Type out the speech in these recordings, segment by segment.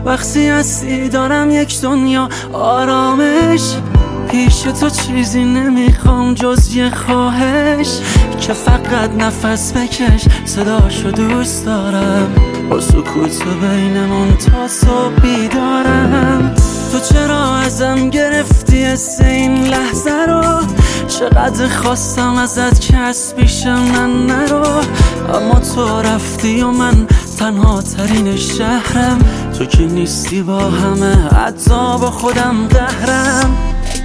وقتی هستی دارم یک دنیا آرامش. پیش تو چیزی نمیخوام جز یه خواهش، که فقط نفس بکش صداشو دوست دارم. با سکوت بینمون تا صبح بیدارم. تو چرا ازم گرفتی حس این لحظه رو؟ چقدر خواستم ازت که از پیش من نرو، اما تو رفتی و من تنها ترین شهرم. تو که نیستی با همه حتی با خودم قهرم.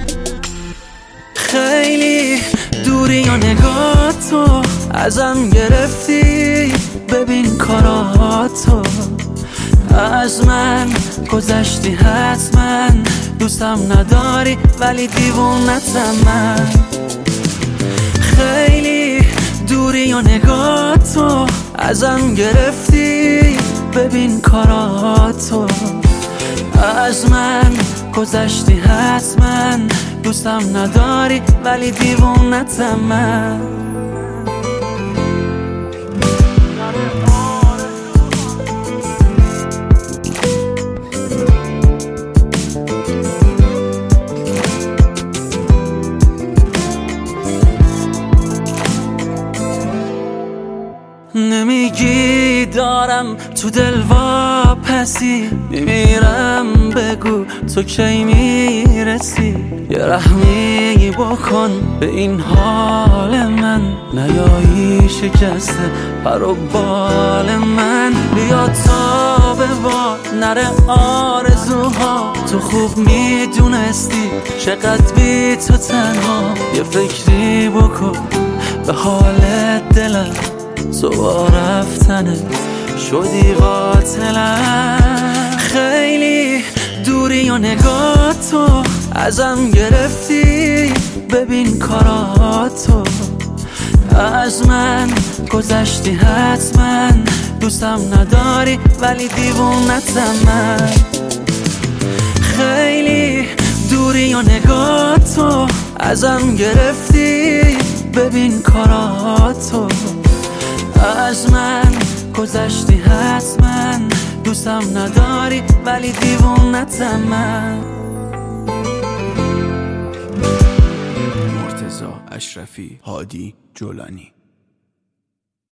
خیلی دوری و نگاه تو ازم گرفتی، ببین کاراتو از من گذشتی حتما. دوستم نداری ولی دیوونتم من. خیلی دوری و نگاه تو ازم گرفتی، ببین کاراتو از من گذشتی حتما. دوستم نداری ولی دیوونتم من. نمیگی دارم تو دل واپسی، میمیرم بگو تو کی میرسی. یه رحمی بکن به این حال من، نیایی شکسته پر و بال من. بیا تا به باد نره آرزوها، تو خوب میدونستی چقدر بی تو تنها. یه فکری بکن به حال دلم، تو با رفتنت شدی قاتلم. خیلی دوری و نگاه تو ازم گرفتی، ببین کاراتو از من گذشتی حتما. دوستم نداری ولی دیوونتم من. خیلی دوری و نگاه تو ازم گرفتی، ببین کاراتو از من گذشتی حتما. دوستم نداری ولی دیوونتم من. مرتضی اشرفی، هادی جولانی.